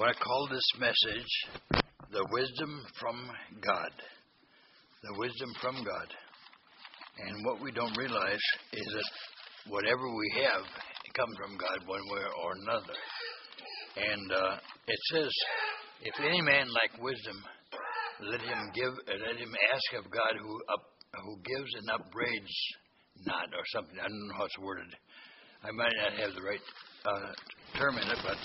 want to call this message The Wisdom from God. The wisdom from God. And what we don't realize is that whatever we have comes from God one way or another. And it says, if any man lack wisdom, let him ask of God who gives and upbraids not, or something. I don't know how it's worded. I might not have the right term in it, but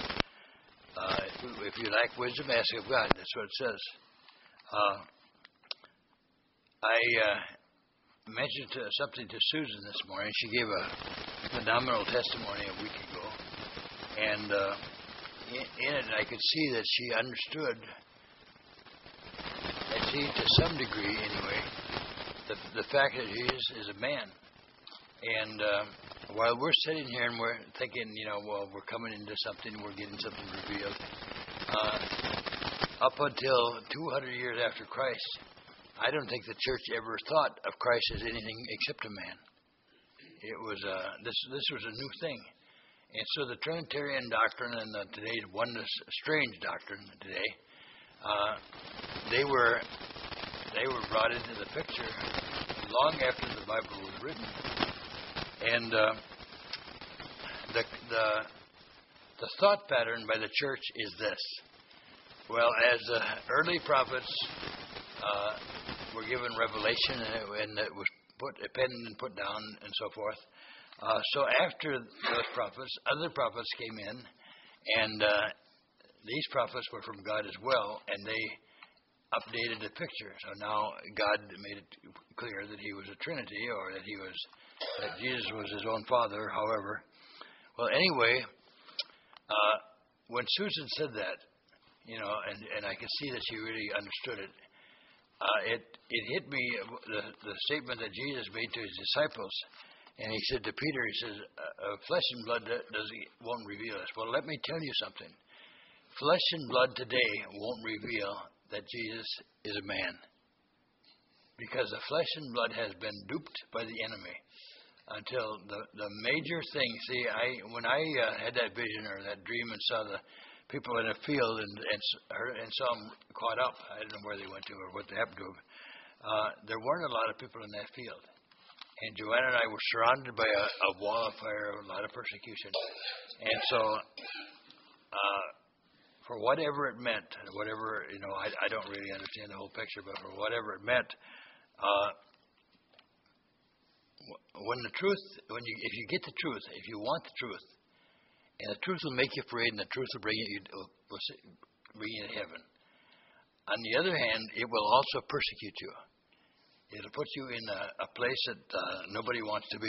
if you lack wisdom, ask of God. That's what it says. I mentioned something to Susan this morning. She gave a phenomenal testimony a week ago. And in it, I could see that she understood, to some degree anyway, the fact that Jesus is a man. And while we're sitting here and we're thinking, well, we're coming into something, we're getting something revealed, up until 200 years after Christ, I don't think the church ever thought of Christ as anything except a man. It was this was a new thing. And so the Trinitarian doctrine and today's oneness, strange doctrine today, they were brought into the picture long after the Bible was written. And the thought pattern by the church is this. Well, as the early prophets were given revelation and it was penned and put down and so forth, so after those prophets, other prophets came in, and these prophets were from God as well, and they updated the picture. So now God made it clear that He was a Trinity, or that Jesus was His own Father. However, well, anyway, when Susan said that, and I could see that she really understood it. It hit me, the statement that Jesus made to His disciples. And He said to Peter, He says, flesh and blood won't reveal this. Well, let me tell you something. Flesh and blood today won't reveal that Jesus is a man. Because the flesh and blood has been duped by the enemy until the major thing. See, when I had that vision or that dream and saw the people in a field and saw them caught up, I don't know where they went to or what happened to them, there weren't a lot of people in that field. And Joanna and I were surrounded by a wall of fire, a lot of persecution. And so, for whatever it meant, I don't really understand the whole picture, but for whatever it meant, if you get the truth, if you want the truth, and the truth will make you free, and the truth will bring you to heaven. On the other hand, it will also persecute you. It'll put you in a place that nobody wants to be.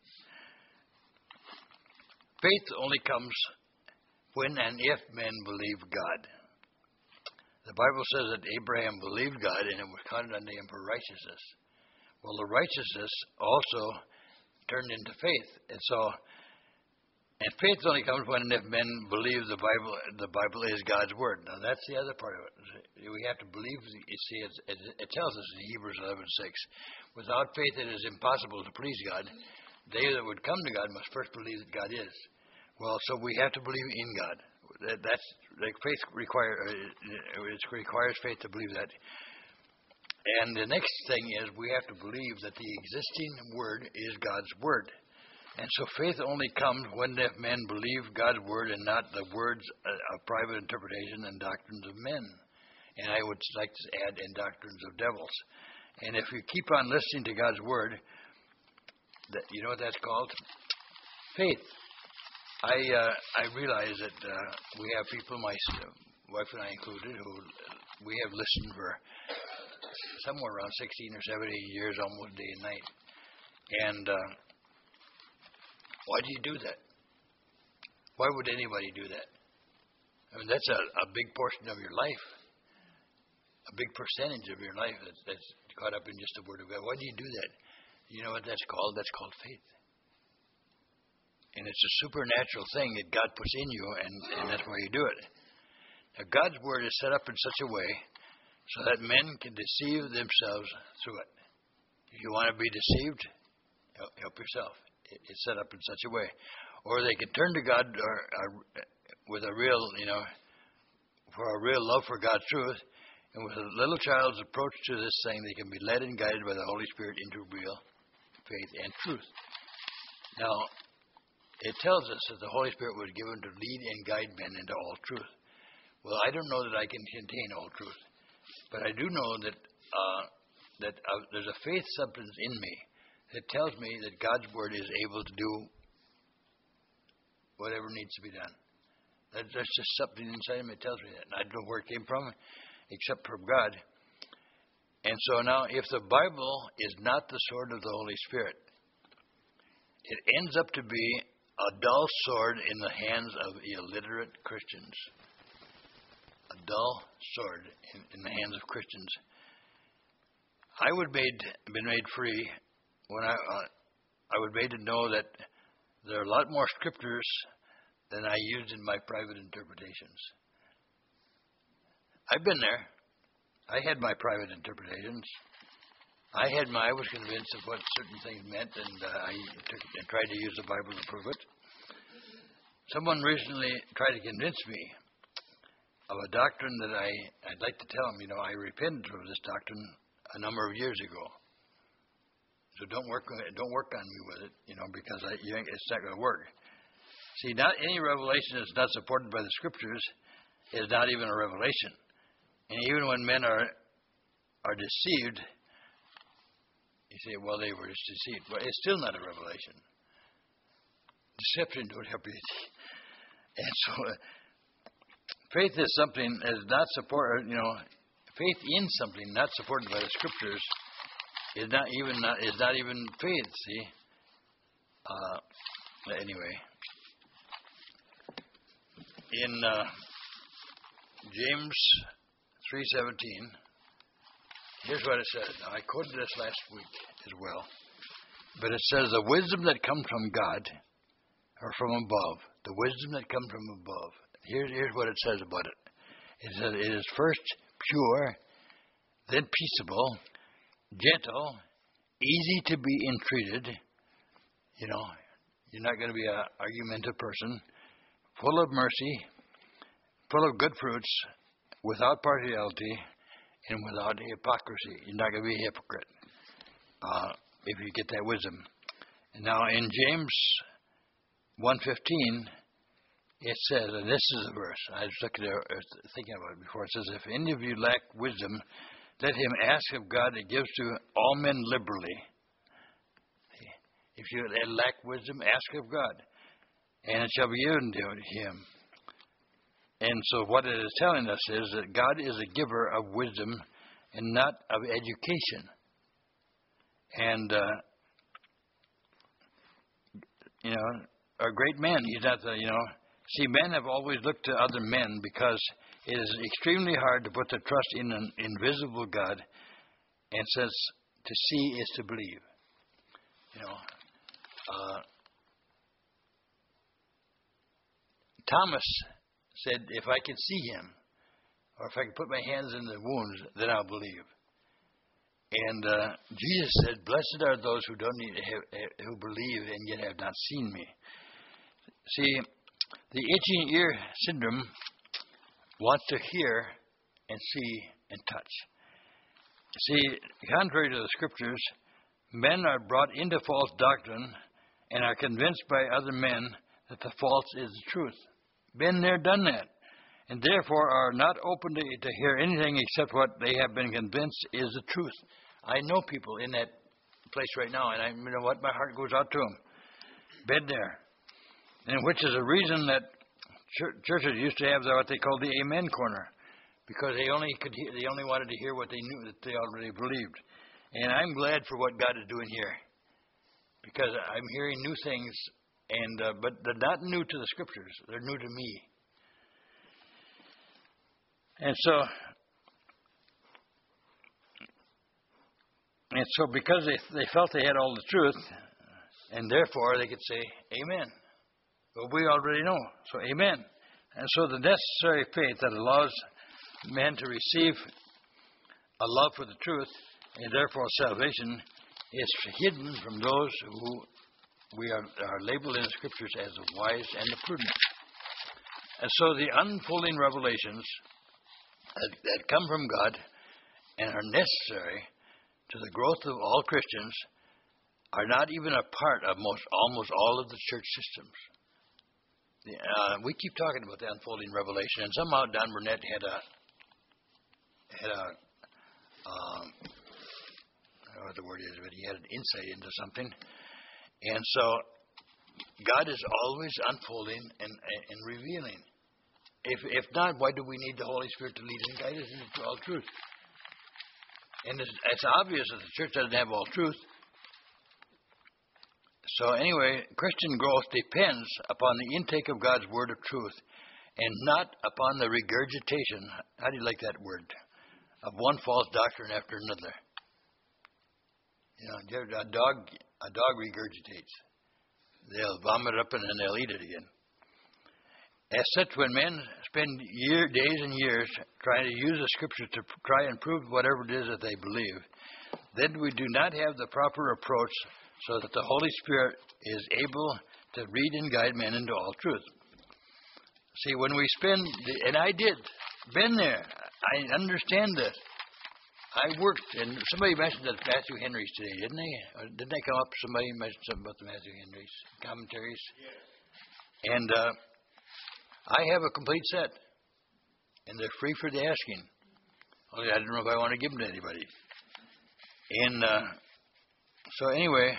Faith only comes when and if men believe God. The Bible says that Abraham believed God and it was counted unto him for righteousness. Well, the righteousness also turned into faith. And faith only comes when and if men believe the Bible is God's Word. Now, that's the other part of it. We have to believe. You see, it tells us in Hebrews 11:6, without faith it is impossible to please God. They that would come to God must first believe that God is. Well, so we have to believe in God. That's like faith it requires faith to believe that. And the next thing is we have to believe that the existing Word is God's Word. And so faith only comes when men believe God's Word and not the words of private interpretation and doctrines of men. And I would like to add, in doctrines of devils. And if you keep on listening to God's Word, you know what that's called? Faith. I realize that we have people, my wife and I included, who we have listened for somewhere around 16 or 17 years, almost day and night. And why do you do that? Why would anybody do that? I mean, that's a big portion of your life, a big percentage of your life that's caught up in just the Word of God. Why do you do that? You know what that's called? That's called faith. And it's a supernatural thing that God puts in you, and that's why you do it. Now, God's Word is set up in such a way so that men can deceive themselves through it. If you want to be deceived, help yourself. It's set up in such a way. Or they can turn to God with a real, for a real love for God's truth. And with a little child's approach to this thing, they can be led and guided by the Holy Spirit into real faith and truth. Now, it tells us that the Holy Spirit was given to lead and guide men into all truth. Well, I don't know that I can contain all truth, but I do know that there's a faith substance in me that tells me that God's Word is able to do whatever needs to be done. That's just something inside of me that tells me that. And I don't know where it came from, except from God. And so now, if the Bible is not the sword of the Holy Spirit, it ends up to be a dull sword in the hands of illiterate Christians. A dull sword in the hands of Christians. I would been made free when I was made to know that there are a lot more scriptures than I used in my private interpretations. I've been there. I had my private interpretations. I was convinced of what certain things meant, and I tried to use the Bible to prove it. Someone recently tried to convince me of a doctrine that I'd like to tell him, I repented of this doctrine a number of years ago. So don't work on me with it, because it's not going to work. See, not any revelation that's not supported by the Scriptures is not even a revelation. And even when men are deceived, you say, well, they were just deceived. Well, it's still not a revelation. Deception don't help you. And so, faith is something that is not supported. Faith in something not supported by the Scriptures is not even faith. See. Anyway, in James 3:17, here's what it says. Now, I quoted this last week as well, but it says, "The wisdom that comes from God, or from above, the wisdom that comes from above." Here's what it says about it. It says it is first pure, then peaceable, gentle, easy to be entreated. You're not going to be an argumentative person. Full of mercy, full of good fruits, without partiality, and without hypocrisy. You're not going to be a hypocrite if you get that wisdom. And now in James 1:15, it says, and this is the verse, I was thinking about it before, it says, "If any of you lack wisdom, let him ask of God that gives to all men liberally." If you lack wisdom, ask of God, and it shall be given to him. And so what it is telling us is that God is a giver of wisdom and not of education. And, a great man, he's not see, men have always looked to other men because it is extremely hard to put their trust in an invisible God, and says to see is to believe. Thomas said, "If I can see him, or if I can put my hands in the wounds, then I'll believe." And Jesus said, "Blessed are those who who believe and yet have not seen me." See, the itching ear syndrome wants to hear and see and touch. See, contrary to the Scriptures, men are brought into false doctrine and are convinced by other men that the false is the truth. Been there, done that. And therefore are not open to hear anything except what they have been convinced is the truth. I know people in that place right now, and my heart goes out to them. Been there. And which is a reason that churches used to have what they called the Amen corner, because they only wanted to hear what they knew that they already believed. And I'm glad for what God is doing here, because I'm hearing new things, but they're not new to the Scriptures; they're new to me. And so because they felt they had all the truth, and therefore they could say Amen. But we already know, so Amen. And so the necessary faith that allows men to receive a love for the truth, and therefore salvation, is hidden from those who we are labeled in the Scriptures as the wise and the prudent. And so the unfolding revelations that come from God and are necessary to the growth of all Christians are not even a part of almost all of the church systems. We keep talking about the unfolding revelation, and somehow Don Burnett had a I don't know what the word is, but he had an insight into something. And so God is always unfolding and revealing. If not, why do we need the Holy Spirit to lead and guide us into all truth? And it's obvious that the church doesn't have all truth. So anyway, Christian growth depends upon the intake of God's word of truth and not upon the regurgitation, how do you like that word, of one false doctrine after another. You know, a dog regurgitates. They'll vomit up and then they'll eat it again. As such, when men spend days and years trying to use the Scripture to try and prove whatever it is that they believe, then we do not have the proper approach so that the Holy Spirit is able to lead and guide men into all truth. See, when we and I did, been there, I understand this. I worked, and somebody mentioned that Matthew Henry's today, didn't they? Or didn't they come up? Somebody mentioned something about the Matthew Henry's commentaries. Yes. And I have a complete set, and they're free for the asking. Only I don't know if I want to give them to anybody. And so anyway,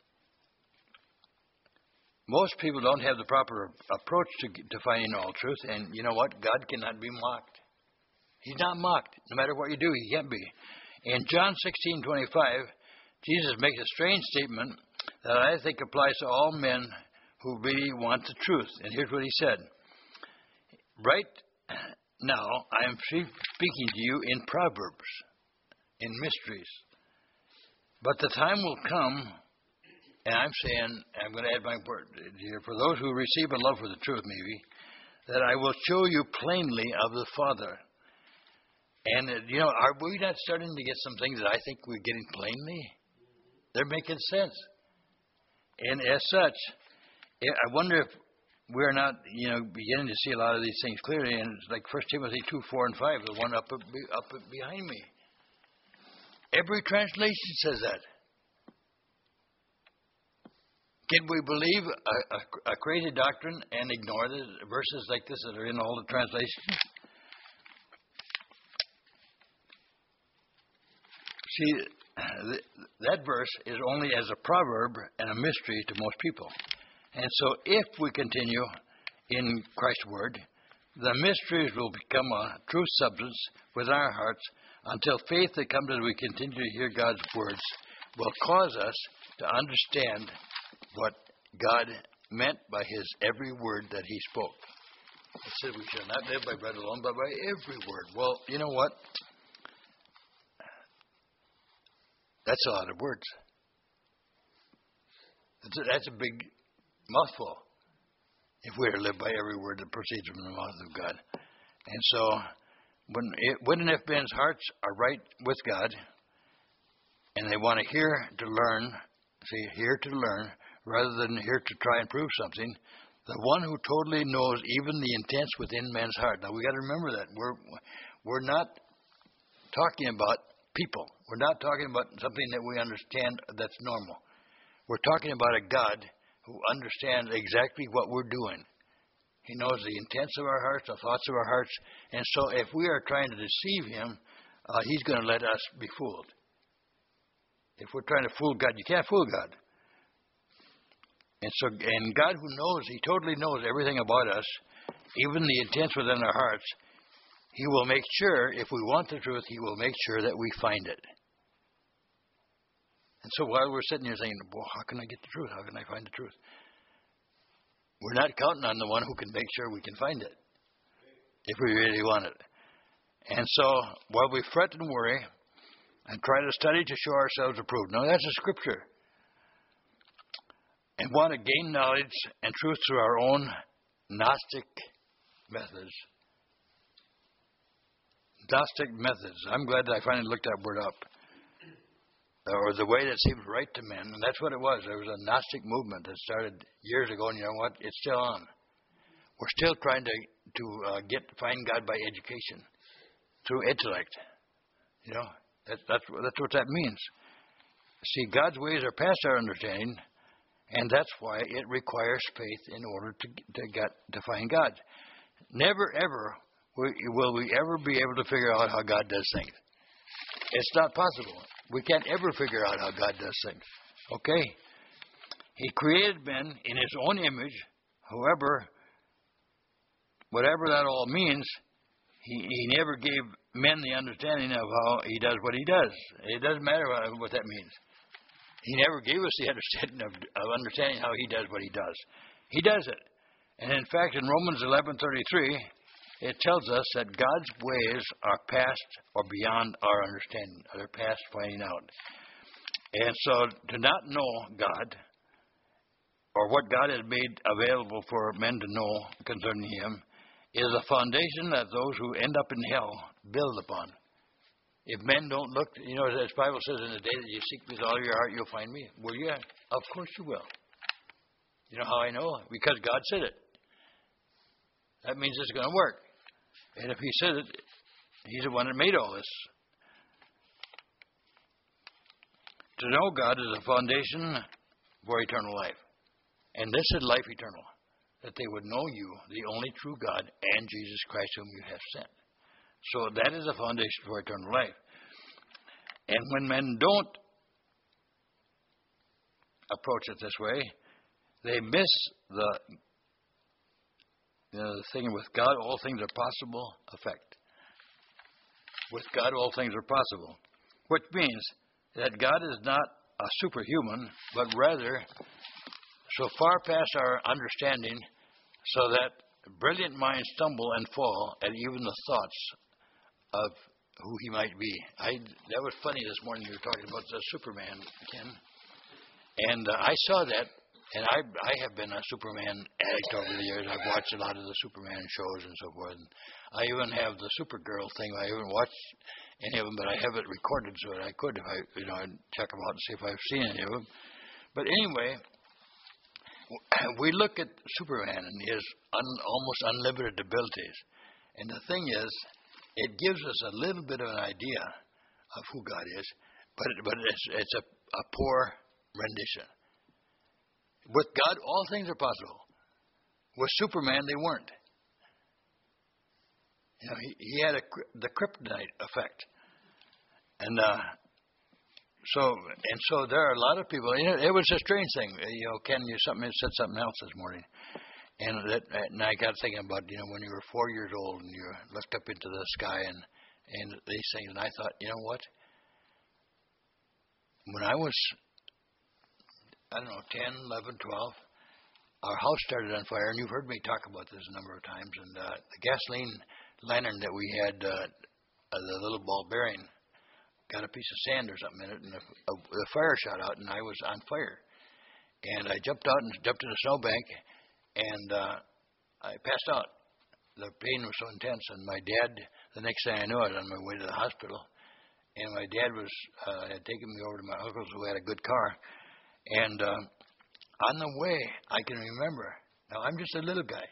most people don't have the proper approach to finding all truth, and you know what? God cannot be mocked. He's not mocked. No matter what you do, he can't be. In John 16:25, Jesus makes a strange statement that I think applies to all men who really want the truth. And here's what he said. Right now, I am speaking to you in proverbs, in mysteries. But the time will come, and I'm saying, I'm going to add my word here, for those who receive a love for the truth, maybe, that I will show you plainly of the Father. And, are we not starting to get some things that I think we're getting plainly? They're making sense. And as such, I wonder if we're not, beginning to see a lot of these things clearly. And it's like 1 Timothy 2:4 and 5, the one up behind me. Every translation says that. Can we believe a crazy doctrine and ignore the verses like this that are in all the translations? See, that verse is only as a proverb and a mystery to most people. And so if we continue in Christ's Word, the mysteries will become a true substance within our hearts until faith that comes as we continue to hear God's words will cause us to understand what God meant by His every word that He spoke. He said we shall not live by bread alone, but by every word. Well, you know what? That's a lot of words. That's a big mouthful if we are to live by every word that proceeds from the mouth of God. And so, when and if men's hearts are right with God, and they want to hear to learn, rather than hear to try and prove something, the one who totally knows even the intents within men's heart. Now, we got to remember that. We're not talking about people. We're not talking about something that we understand that's normal. We're talking about a God who understands exactly what we're doing. He knows the intents of our hearts, the thoughts of our hearts. And so if we are trying to deceive Him, He's going to let us be fooled. If we're trying to fool God, you can't fool God. And God who knows, He totally knows everything about us, even the intents within our hearts, He will make sure, if we want the truth, He will make sure that we find it. And so while we're sitting here saying, well, how can I get the truth? How can I find the truth? We're not counting on the one who can make sure we can find it, if we really want it. And so while we fret and worry and try to study to show ourselves approved, now that's a scripture, and want to gain knowledge and truth through our own Gnostic methods. Gnostic methods. I'm glad that I finally looked that word up. Or the way that seems right to men. And that's what it was. There was a Gnostic movement that started years ago, and you know what? It's still on. We're still trying to find God by education. through intellect. That's what that means. See, God's ways are past our understanding, and that's why it requires faith in order to find God. Never, ever will we ever be able to figure out how God does things. It's not possible. We can't ever figure out how God does things. Okay? He created men in His own image. However, whatever that all means, He never gave men the understanding of how He does what He does. It doesn't matter what that means. He never gave us the understanding of understanding how He does what He does. He does it. And in fact, in Romans 11:33, it tells us that God's ways are past or beyond our understanding. They're past finding out. And so to not know God, or what God has made available for men to know concerning Him, is a foundation that those who end up in hell build upon. If men don't look, as the Bible says, in the day that you seek me with all your heart, you'll find me. Well, yeah, of course you will. You know how I know? Because God said it. That means it's going to work. And if He said it, He's the one that made all this. To know God is a foundation for eternal life. And this is life eternal, that they would know you, the only true God, and Jesus Christ whom you have sent. So that is a foundation for eternal life. And when men don't approach it this way, they miss the thing with God, all things are possible effect. With God, all things are possible. Which means that God is not a superhuman, but rather so far past our understanding so that brilliant minds stumble and fall at even the thoughts of who He might be. That was funny this morning. You were talking about the Superman, Ken. And I saw that, and I have been a Superman addict over the years. I've watched a lot of the Superman shows and so forth. And I even have the Supergirl thing. I haven't watched any of them, but I have it recorded so that I could, if I'd check them out and see if I've seen any of them. But anyway, we look at Superman and his almost unlimited abilities. And the thing is, it gives us a little bit of an idea of who God is, but it's a poor rendition. With God, all things are possible. With Superman, they weren't. He had the kryptonite effect. And so there are a lot of people. It was a strange thing. Ken, you said something else this morning. And I got thinking about, when you were 4 years old and you looked up into the sky and these things. And I thought, you know what? When I was, 10, 11, 12, our house started on fire. And you've heard me talk about this a number of times. And the gasoline lantern that we had, the little ball bearing, got a piece of sand or something in it. And the fire shot out and I was on fire. And I jumped out and jumped in a snowbank. And I passed out. The pain was so intense. And my dad, the next thing I knew, I was on my way to the hospital. And my dad had taken me over to my uncle's who had a good car. And on the way, I can remember. Now, I'm just a little guy.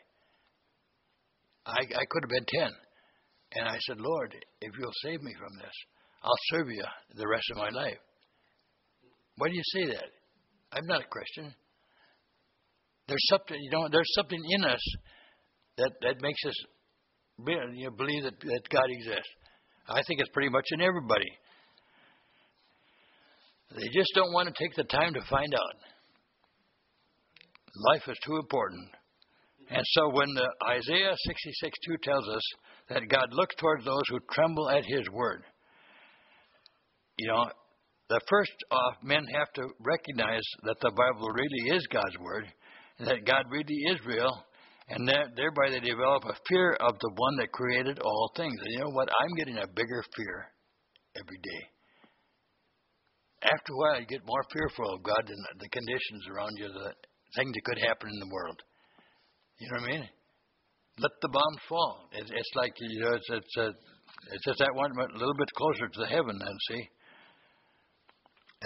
I could have been 10. And I said, Lord, if you'll save me from this, I'll serve you the rest of my life. Why do you say that? I'm not a Christian. There's something, there's something in us that makes us believe that God exists. I think it's pretty much in everybody. They just don't want to take the time to find out. Life is too important. And so when Isaiah 66:2 tells us that God looks towards those who tremble at His word, the first off, men have to recognize that the Bible really is God's word, and that God really is real, and thereby they develop a fear of the one that created all things. And you know what? I'm getting a bigger fear every day. After a while, you get more fearful of God than the conditions around you, the things that could happen in the world. You know what I mean? Let the bombs fall. It's like, it's just that one a little bit closer to the heaven then, see? And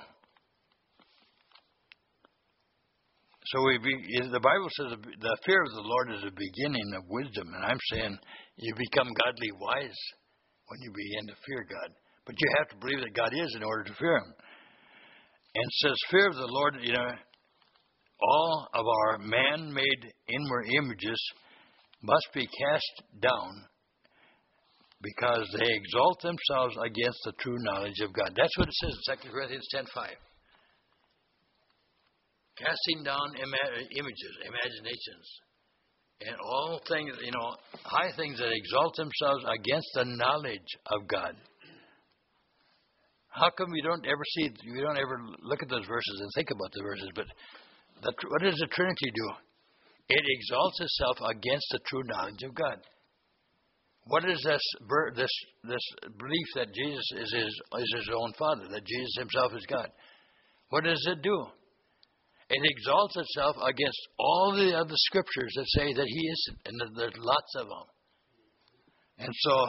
so the Bible says the fear of the Lord is the beginning of wisdom. And I'm saying you become godly wise when you begin to fear God. But you have to believe that God is in order to fear Him. And it says, fear of the Lord, all of our man-made inward images must be cast down because they exalt themselves against the true knowledge of God. That's what it says in 2 Corinthians 10:5. Casting down images, imaginations, and all things, high things that exalt themselves against the knowledge of God. How come you don't ever look at those verses and think about the verses? But what does the Trinity do? It exalts itself against the true knowledge of God. What is this belief that Jesus is his own Father, that Jesus himself is God? What does it do? It exalts itself against all the other scriptures that say that he isn't, and there's lots of them. And so,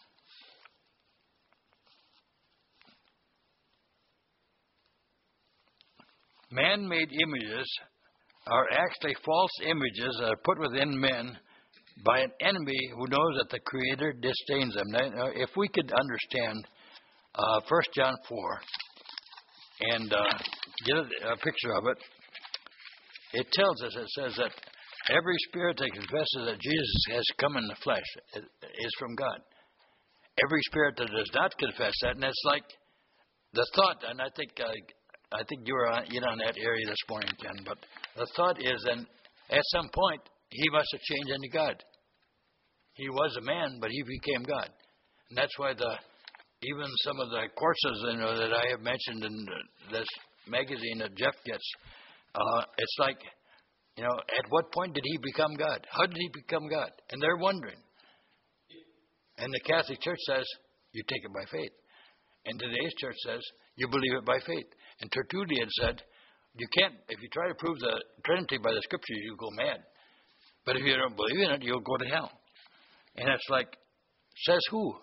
man-made images are actually false images that are put within men by an enemy who knows that the Creator disdains them. Now, if we could understand 1 John 4 and get a picture of it, it tells us, it says that every spirit that confesses that Jesus has come in the flesh is from God. Every spirit that does not confess that, and it's like the thought, and I think you were in on that area this morning, Ken, but the thought is then at some point he must have changed into God. He was a man, but he became God. And that's why even some of the courses that I have mentioned in this magazine that Jeff gets, it's like, at what point did he become God? How did he become God? And they're wondering. And the Catholic Church says, you take it by faith. And today's church says, you believe it by faith. And Tertullian said, you can't, if you try to prove the Trinity by the Scriptures, you'll go mad. But if you don't believe in it, you'll go to hell. And it's like, says who?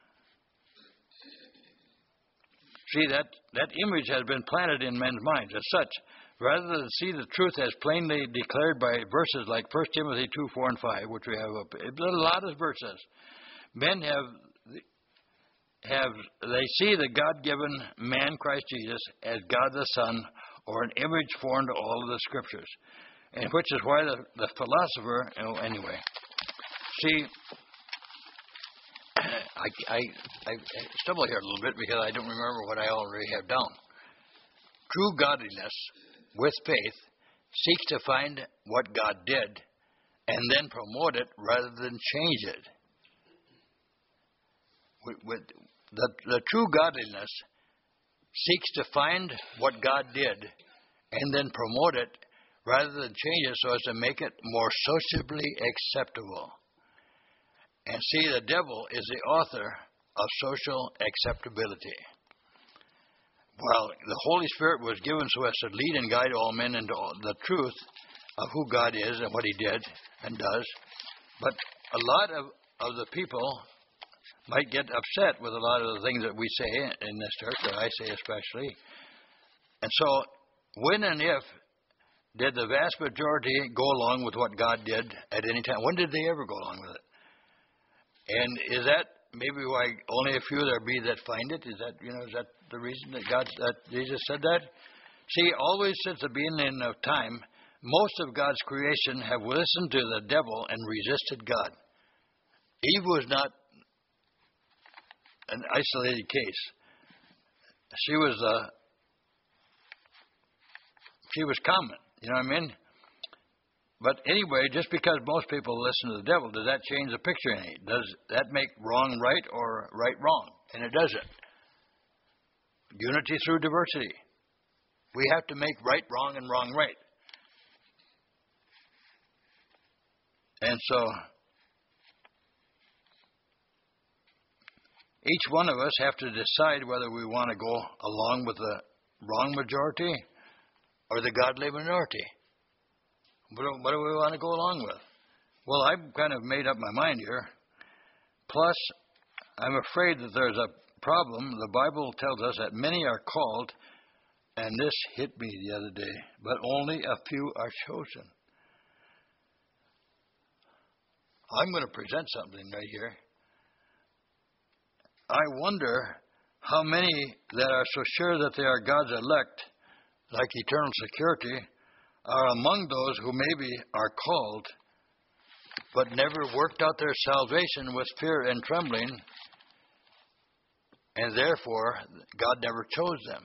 See, that image has been planted in men's minds as such. Rather than see the truth as plainly declared by verses like 1 Timothy 2, 4, and 5, which we have up, a lot of verses, men they see the God-given man, Christ Jesus, as God the Son, or an image foreign to all of the Scriptures. And which is why the philosopher, anyway. See, I stumble here a little bit because I don't remember what I already have down. True godliness with faith seeks to find what God did and then promote it rather than change it. The true godliness seeks to find what God did and then promote it rather than change it so as to make it more sociably acceptable. And see, the devil is the author of social acceptability. While the Holy Spirit was given so as to lead and guide all men into the truth of who God is and what he did and does, but a lot of the people might get upset with a lot of the things that we say in this church, that I say especially. And so, when and if did the vast majority go along with what God did at any time? When did they ever go along with it? And is that maybe why only a few there be that find it? Is that the reason that Jesus said that? See, always since the beginning of time, most of God's creation have listened to the devil and resisted God. Eve was not an isolated case. She was common. You know what I mean? But anyway, just because most people listen to the devil, does that change the picture any? Does that make wrong right or right wrong? And it doesn't. Unity through diversity. We have to make right wrong and wrong right. And so, each one of us have to decide whether we want to go along with the wrong majority or the godly minority. What do we want to go along with? Well, I've kind of made up my mind here. Plus, I'm afraid that there's a problem. The Bible tells us that many are called, and this hit me the other day, but only a few are chosen. I'm going to present something right here. I wonder how many that are so sure that they are God's elect, like eternal security, are among those who maybe are called, but never worked out their salvation with fear and trembling, and therefore God never chose them.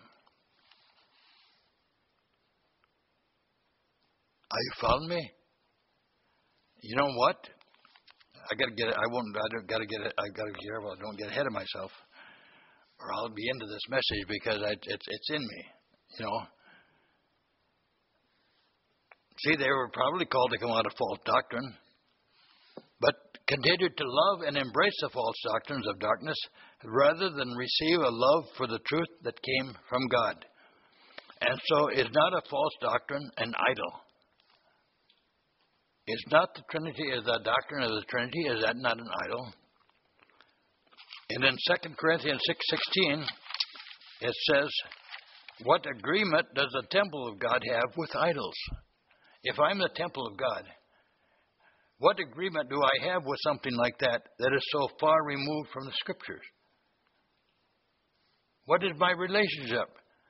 Are you following me? You know what? I got to get it. I got to get it. I got to be careful. I don't get ahead of myself, or I'll be into this message because it's in me. You know. See, they were probably called to come out of false doctrine, but continued to love and embrace the false doctrines of darkness rather than receive a love for the truth that came from God. And so, is not a false doctrine an idol? Is not the Trinity, is the doctrine of the Trinity, is that not an idol? And in 2 Corinthians 6:16, it says, what agreement does the temple of God have with idols? If I'm the temple of God, what agreement do I have with something like that is so far removed from the Scriptures? What is my relationship?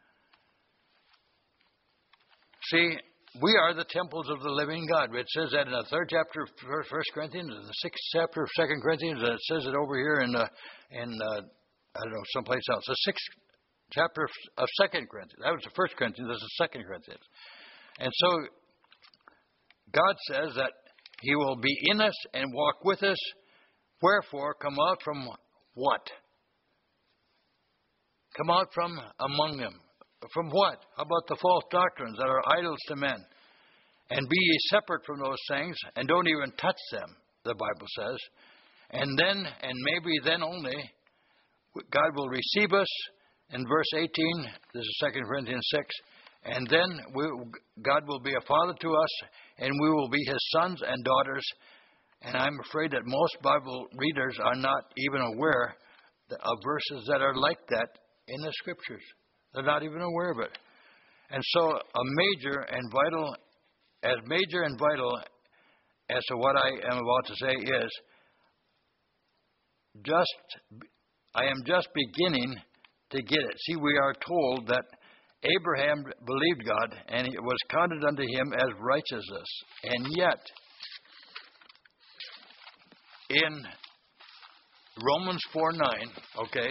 See, we are the temples of the living God. It says that in the 3rd chapter of 1 Corinthians, in the 6th chapter of 2 Corinthians, and it says it over here in I don't know, someplace else. The 6th chapter of 2 Corinthians. That was the 1 Corinthians, this is 2 Corinthians. And so, God says that He will be in us and walk with us. Wherefore, come out from what? Come out from among them. From what? How about the false doctrines that are idols to men? And be ye separate from those things, and don't even touch them, the Bible says. And then, and maybe then only, God will receive us. In verse 18, this is 2 Corinthians 6, and then God will be a father to us, and we will be His sons and daughters. And I'm afraid that most Bible readers are not even aware of verses that are like that in the Scriptures. They're not even aware of it. And so major and vital as to what I am about to say is, I am just beginning to get it. See, we are told that Abraham believed God, and it was counted unto him as righteousness. And yet, in Romans 4:9, okay,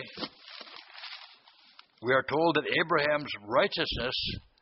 we are told that Abraham's righteousness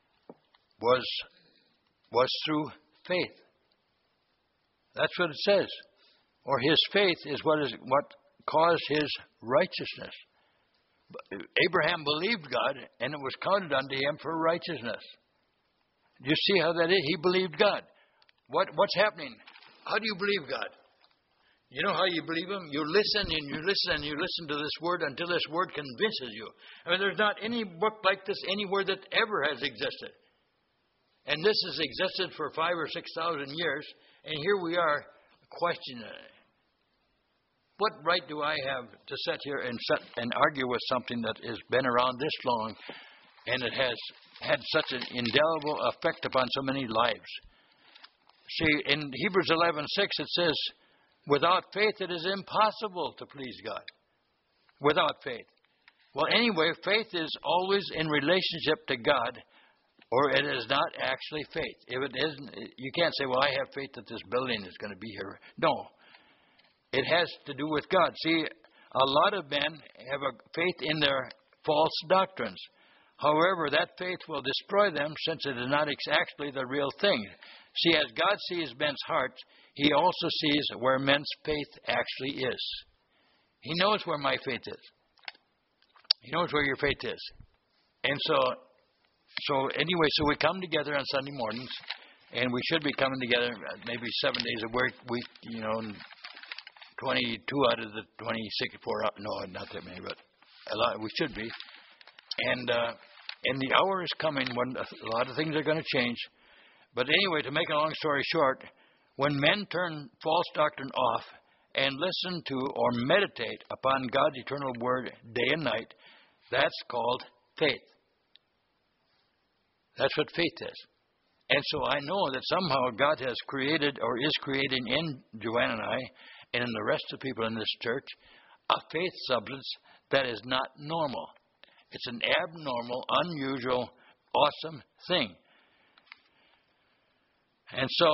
was through faith. That's what it says. Or his faith is what caused his righteousness. Abraham believed God, and it was counted unto him for righteousness. Do you see how that is? He believed God. What's happening? How do you believe God? You know how you believe Him? You listen and you listen and you listen to this Word until this Word convinces you. I mean, there's not any book like this anywhere that ever has existed. And this has existed for 5,000 or 6,000 years, and here we are questioning it. What right do I have to sit here and argue with something that has been around this long, and it has had such an indelible effect upon so many lives? See, in Hebrews 11:6 it says, without faith it is impossible to please God. Without faith. Well, anyway, faith is always in relationship to God, or it is not actually faith. If it isn't, you can't say, well, I have faith that this building is going to be here. No. It has to do with God. See, a lot of men have a faith in their false doctrines. However, that faith will destroy them since it is not actually the real thing. See, as God sees men's hearts, He also sees where men's faith actually is. He knows where my faith is. He knows where your faith is. And so anyway, so we come together on Sunday mornings, and we should be coming together maybe 7 days a week, 22 out of the 24, no, not that many, but a lot, we should be. And the hour is coming when a lot of things are going to change. But anyway, to make a long story short, when men turn false doctrine off and listen to or meditate upon God's eternal word day and night, that's called faith. That's what faith is. And so I know that somehow God has created or is creating in Joanne and I and in the rest of the people in this church a faith substance that is not normal. It's an abnormal, unusual, awesome thing. And so,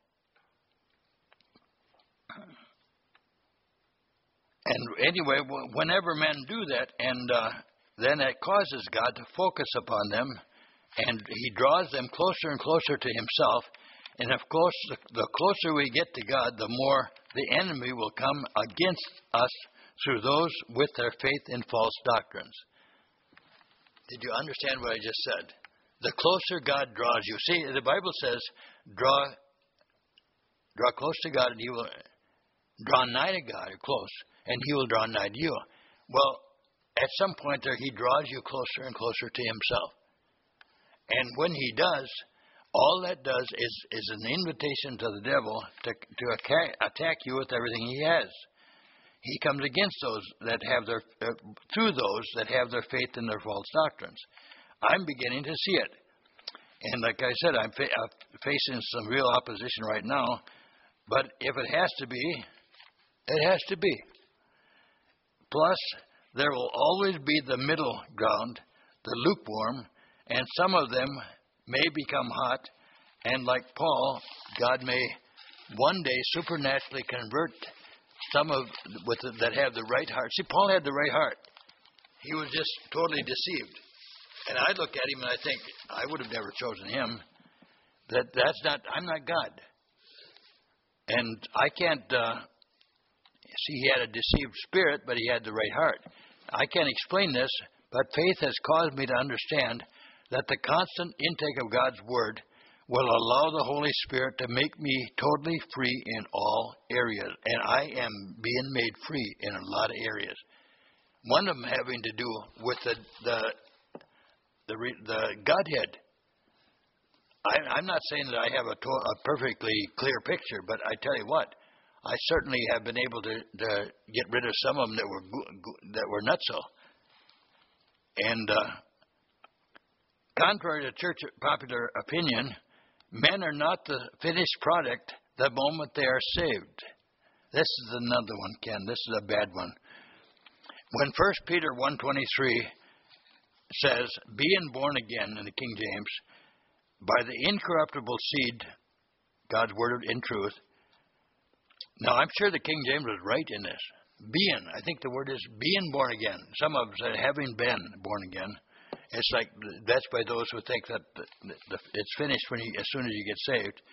and anyway, whenever men do that, and then it causes God to focus upon them, and He draws them closer and closer to Himself. And of course, the closer we get to God, the more the enemy will come against us through those with their faith in false doctrines. Did you understand what I just said? The closer God draws you. See, the Bible says, draw close to God, and He will draw nigh to God, or close, and He will draw nigh to you. Well, at some point there, He draws you closer and closer to Himself. And when He does, all that does is an invitation to the devil to attack you with everything he has. He comes against those that have through those that have their faith in their false doctrines. I'm beginning to see it. And like I said, I'm facing some real opposition right now. But if it has to be, it has to be. Plus, there will always be the middle ground, the lukewarm, and some of them may become hot, and like Paul, God may one day supernaturally convert some that have the right heart. See, Paul had the right heart. He was just totally deceived. And I look at him and I think, I would have never chosen him. I'm not God. And I can't, see, he had a deceived spirit, but he had the right heart. I can't explain this, but faith has caused me to understand that the constant intake of God's Word will allow the Holy Spirit to make me totally free in all areas. And I am being made free in a lot of areas. One of them having to do with the Godhead. I'm not saying that I have a perfectly clear picture, but I tell you what, I certainly have been able to get rid of some of them that were nutso. And contrary to church popular opinion, men are not the finished product the moment they are saved. This is another one, Ken. This is a bad one. When 1 Peter 1:23 says, being born again in the King James, by the incorruptible seed, God's word in truth. Now, I'm sure the King James was right in this. Being, I think the word is being born again. Some of them say having been born again. It's like, that's by those who think that it's finished as soon as you get saved.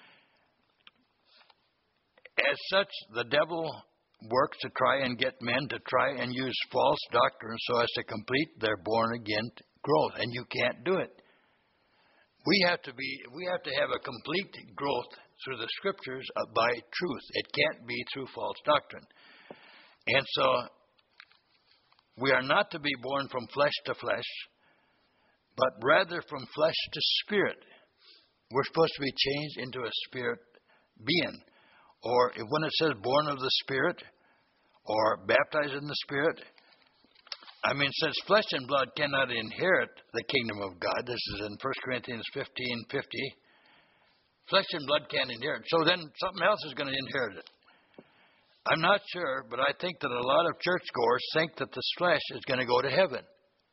As such, the devil works to try and get men to try and use false doctrines so as to complete their born-again growth, and you can't do it. We have to have a complete growth through the Scriptures by truth. It can't be through false doctrine. And so, we are not to be born from flesh to flesh, but rather from flesh to spirit. We're supposed to be changed into a spirit being. Or when it says born of the Spirit, or baptized in the Spirit, I mean, since flesh and blood cannot inherit the kingdom of God, this is in 1 Corinthians 15:50, flesh and blood can't inherit. So then something else is going to inherit it. I'm not sure, but I think that a lot of churchgoers think that this flesh is going to go to heaven.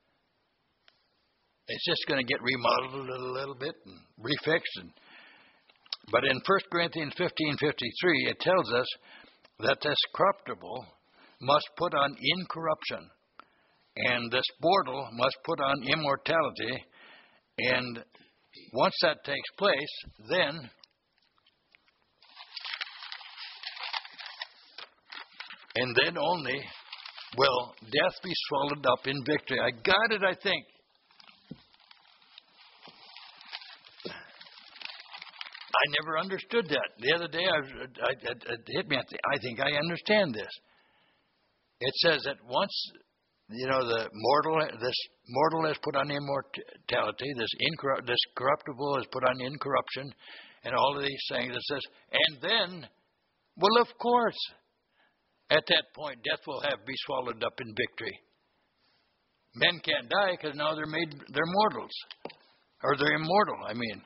It's just going to get remodeled a little bit and refixed. But in 1 Corinthians 15:53, it tells us that this corruptible must put on incorruption, and this mortal must put on immortality. And once that takes place, then and then only will death be swallowed up in victory. I got it, I think. I never understood that. The other day, it hit me. I think I understand this. It says that once, this mortal is put on immortality, this corruptible is put on incorruption, and all of these things. It says, and then, well, of course, at that point, death will be swallowed up in victory. Men can't die because now they're mortals, or they're immortal. I mean.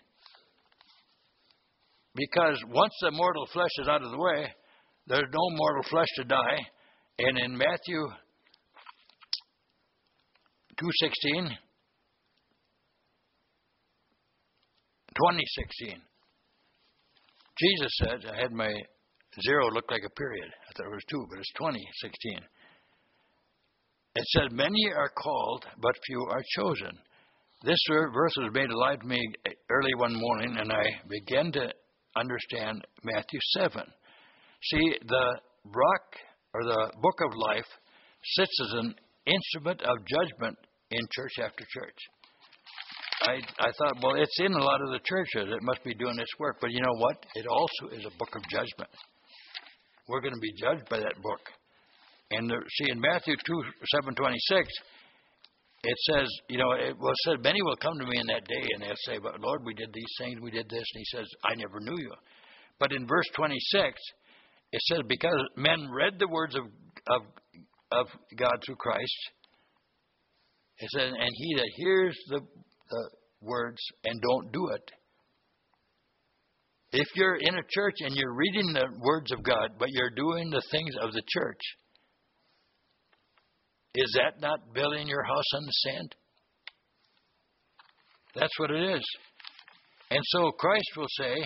Because once the mortal flesh is out of the way, there's no mortal flesh to die. And in Matthew 2:16, 20:16. Jesus said, I had my zero look like a period. I thought it was 2, but it's 20:16. It said, many are called, but few are chosen. This verse was made alive to me early one morning, and I began to understand Matthew 7. See, the rock, or the book of life, sits as an instrument of judgment in church after church. I thought, well, it's in a lot of the churches. It must be doing its work. But you know what? It also is a book of judgment. We're going to be judged by that book. And see, in Matthew 7:26, it says, it was said, many will come to me in that day, and they'll say, but Lord, we did these things, we did this. And he says, I never knew you. But in verse 26, it says, because men read the words of God through Christ, it says, and he that hears the words and don't do it. If you're in a church and you're reading the words of God, but you're doing the things of the church, is that not building your house on the sand? That's what it is. And so Christ will say,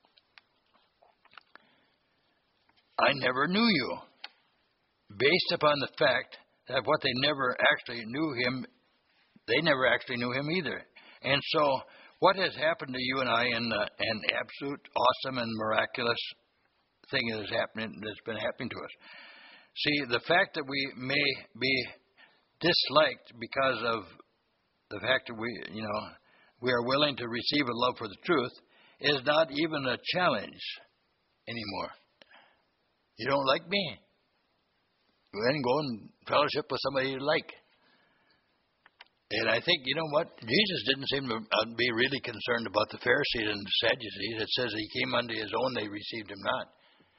I never knew you, based upon the fact that what they never actually knew him, they never actually knew him either. And so what has happened to you and I in an absolute awesome and miraculous thing that's been happening to us. See, the fact that we may be disliked because of the fact that we are willing to receive a love for the truth is not even a challenge anymore. You don't like me? Then go and fellowship with somebody you like. And I think, you know what? Jesus didn't seem to be really concerned about the Pharisees and the Sadducees. It says he came unto his own, they received him not.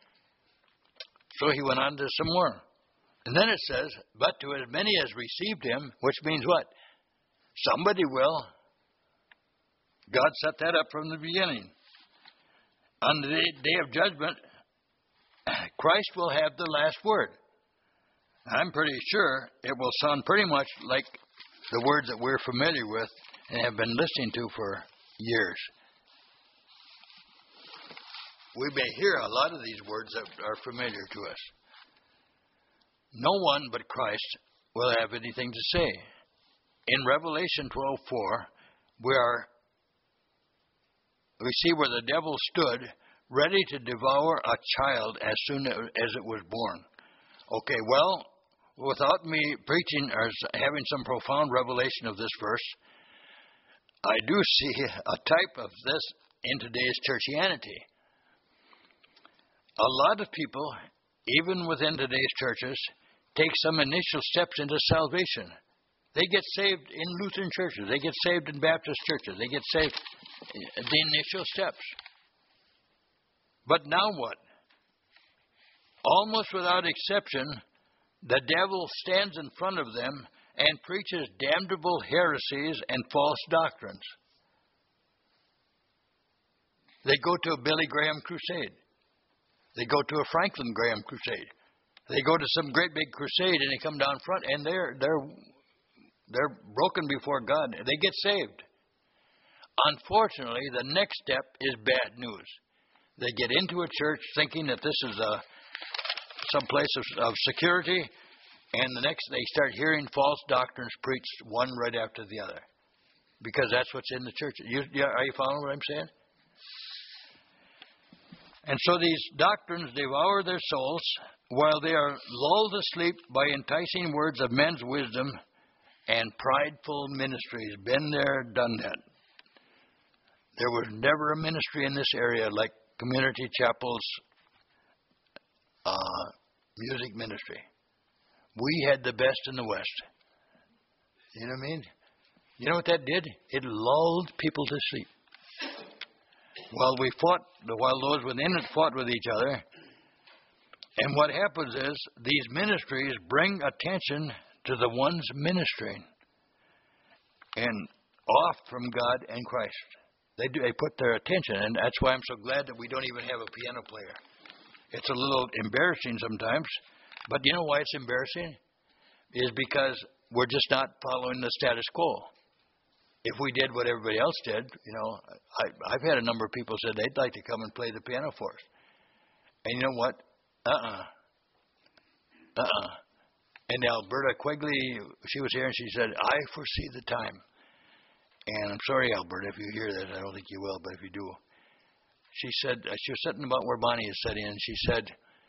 So he went on to some more. And then it says, but to as many as received him, which means what? Somebody will. God set that up from the beginning. On the day of judgment, Christ will have the last word. I'm pretty sure it will sound pretty much like the words that we're familiar with and have been listening to for years. We may hear a lot of these words that are familiar to us. No one but Christ will have anything to say. In Revelation 12:4, we see where the devil stood ready to devour a child as soon as it was born. Okay, well, without me preaching or having some profound revelation of this verse, I do see a type of this in today's churchianity. A lot of people, even within today's churches, take some initial steps into salvation. They get saved in Lutheran churches. They get saved in Baptist churches. They get saved the initial steps. But now what? Almost without exception, the devil stands in front of them and preaches damnable heresies and false doctrines. They go to a Billy Graham crusade. They go to a Franklin Graham crusade. They go to some great big crusade and they come down front and they're broken before God. They get saved. Unfortunately, the next step is bad news. They get into a church thinking that this is some place of security, and the next they start hearing false doctrines preached one right after the other, because that's what's in the church. Are you following what I'm saying? And so these doctrines devour their souls while they are lulled asleep by enticing words of men's wisdom and prideful ministries. Been there, done that. There was never a ministry in this area like Community Chapel's music ministry. We had the best in the West. You know what I mean? You know what that did? It lulled people to sleep. While those within it fought with each other. And what happens is these ministries bring attention to the ones ministering and off from God and Christ. They put their attention, and that's why I'm so glad that we don't even have a piano player. It's a little embarrassing sometimes, but you know why it's embarrassing? Is because we're just not following the status quo. If we did what everybody else did, I've had a number of people say they'd like to come and play the piano for us. And you know what? And Alberta Quigley, she was here and she said, I foresee the time. And I'm sorry, Alberta, if you hear that. I don't think you will, but if you do. She said, she was sitting about where Bonnie is sitting, and she said,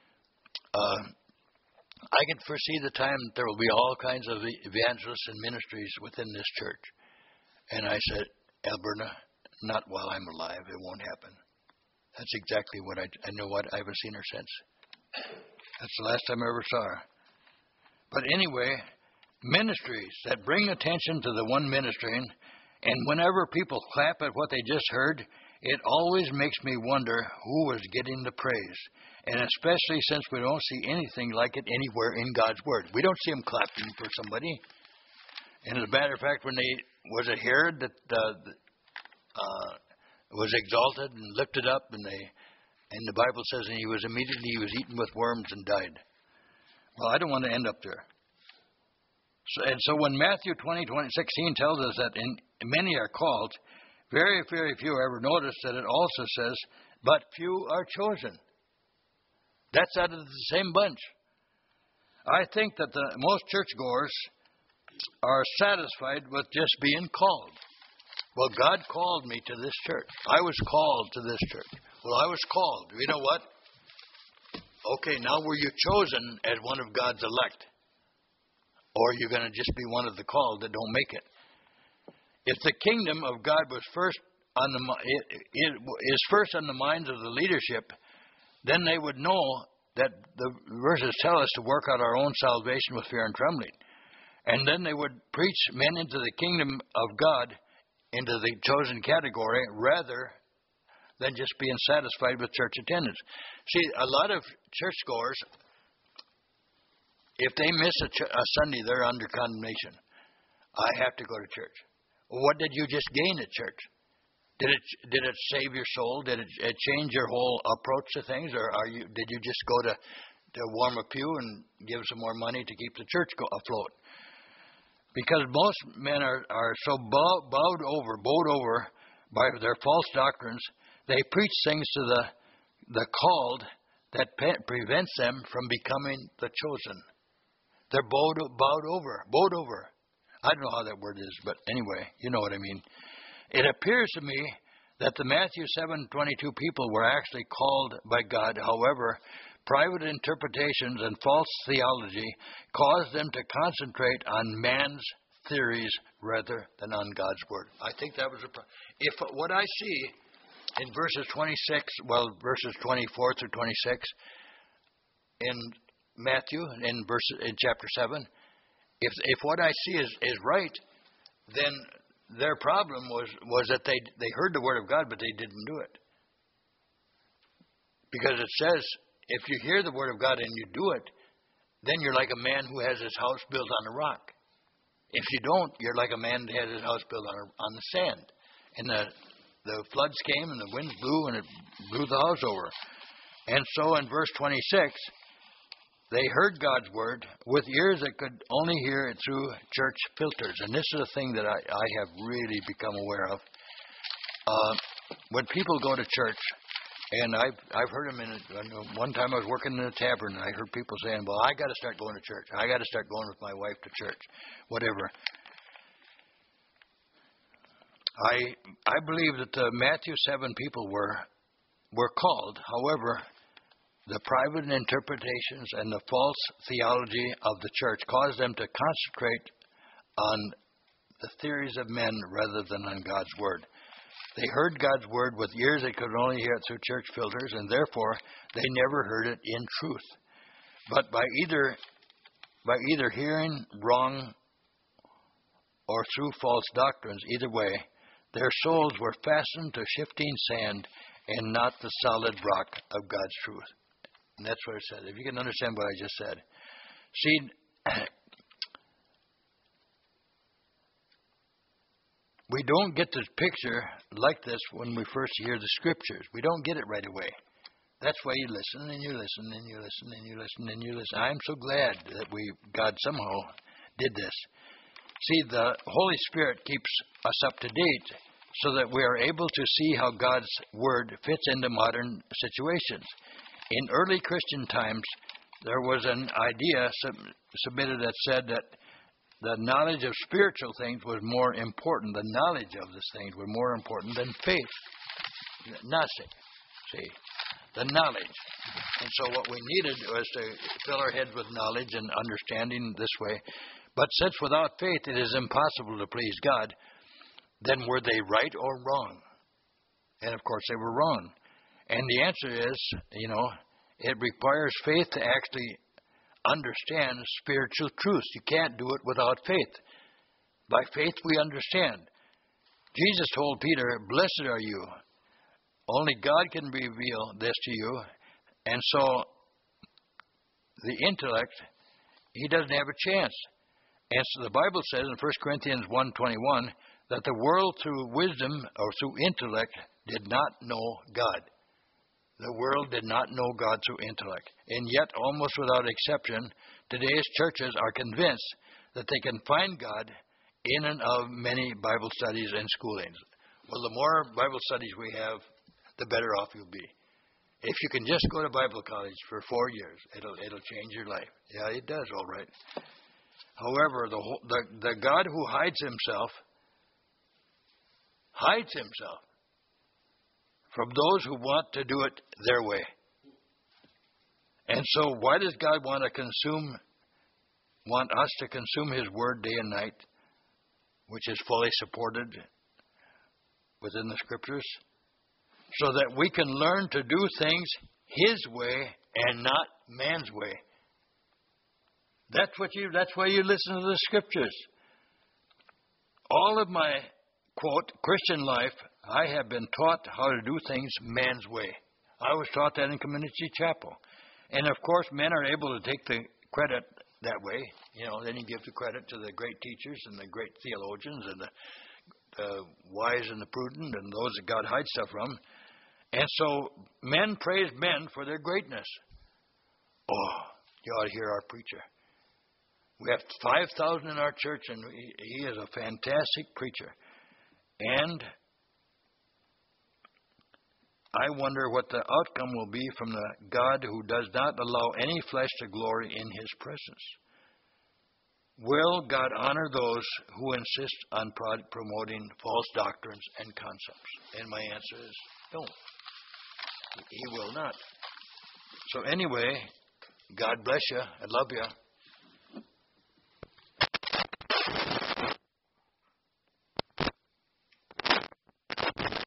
I can foresee the time that there will be all kinds of evangelists and ministries within this church. And I said, Alberta, not while I'm alive. It won't happen. That's exactly what I know what. I haven't seen her since. That's the last time I ever saw her. But anyway, ministries that bring attention to the one ministering, and whenever people clap at what they just heard, it always makes me wonder who was getting the praise. And especially since we don't see anything like it anywhere in God's Word. We don't see them clapping for somebody. And as a matter of fact, when was it Herod that was exalted and lifted up, and the Bible says, and he was eaten with worms and died. Well, I don't want to end up there. So when Matthew 20:16 tells us that many are called, very, very few ever notice that it also says, but few are chosen. That's out of the same bunch. I think that the most churchgoers are satisfied with just being called. Well, God called me to this church. I was called to this church. Well, I was called. You know what? Okay, now were you chosen as one of God's elect? Or are you going to just be one of the called that don't make it? If the kingdom of God was first on the minds of the leadership, then they would know that the verses tell us to work out our own salvation with fear and trembling. And then they would preach men into the kingdom of God, into the chosen category, rather than just being satisfied with church attendance. See, a lot of churchgoers, if they miss a Sunday, they're under condemnation. I have to go to church. Well, what did you just gain at church? Did it save your soul? Did it change your whole approach to things? Or did you just go to warm a pew and give some more money to keep the church afloat? Because most men are so bowed over by their false doctrines, they preach things to the called that prevents them from becoming the chosen. They're bowed over. I don't know how that word is, but anyway, you know what I mean. It appears to me that the Matthew 7:22 people were actually called by God. However, private interpretations and false theology caused them to concentrate on man's theories rather than on God's Word. I think that was if what I see in verses 24 through 26 in Matthew, in chapter 7, if what I see is right, then their problem was that they heard the Word of God, but they didn't do it. Because it says, if you hear the Word of God and you do it, then you're like a man who has his house built on a rock. If you don't, you're like a man that has his house built on the sand. And the floods came and the winds blew and it blew the house over. And so in verse 26, they heard God's Word with ears that could only hear it through church filters. And this is a thing that I have really become aware of. When people go to church, and I've heard them one time I was working in a tavern, and I heard people saying, well, I got to start going to church. I got to start going with my wife to church, whatever. I believe that the Matthew 7 people were called. However, the private interpretations and the false theology of the church caused them to concentrate on the theories of men rather than on God's Word. They heard God's Word with ears they could only hear it through church filters, and therefore they never heard it in truth. But by either hearing wrong or through false doctrines, either way, their souls were fastened to shifting sand and not the solid rock of God's truth. And that's what it said. If you can understand what I just said. See, we don't get this picture like this when we first hear the Scriptures. We don't get it right away. That's why you listen and you listen and you listen and you listen and you listen. I'm so glad that God somehow did this. See, the Holy Spirit keeps us up to date so that we are able to see how God's Word fits into modern situations. In early Christian times, there was an idea submitted that said that the knowledge of spiritual things was more important. The knowledge of these things was more important than faith. Nothing. See, the knowledge. And so what we needed was to fill our heads with knowledge and understanding this way. But since without faith it is impossible to please God, then were they right or wrong? And of course they were wrong. And the answer is, it requires faith to actually understand spiritual truths. You can't do it without faith. By faith we understand. Jesus told Peter, "Blessed are you. Only God can reveal this to you." And so the intellect, he doesn't have a chance. And so the Bible says in 1 Corinthians 1:21 that the world through wisdom or through intellect did not know God. The world did not know God through intellect. And yet, almost without exception, today's churches are convinced that they can find God in and of many Bible studies and schoolings. Well, the more Bible studies we have, the better off you'll be. If you can just go to Bible college for 4 years, it'll change your life. Yeah, it does, all right. However, the God who hides himself from those who want to do it their way. And so why does God want us to consume his word day and night, which is fully supported within the scriptures? So that we can learn to do things his way and not man's way. That's why you listen to the scriptures. All of my, quote, Christian life, I have been taught how to do things man's way. I was taught that in community chapel. And of course, men are able to take the credit that way. Then you give the credit to the great teachers and the great theologians and the wise and the prudent and those that God hides stuff from. And so men praise men for their greatness. Oh, you ought to hear our preacher. We have 5,000 in our church, and he is a fantastic preacher. And I wonder what the outcome will be from the God who does not allow any flesh to glory in his presence. Will God honor those who insist on promoting false doctrines and concepts? And my answer is no. He will not. So anyway, God bless you. I love you.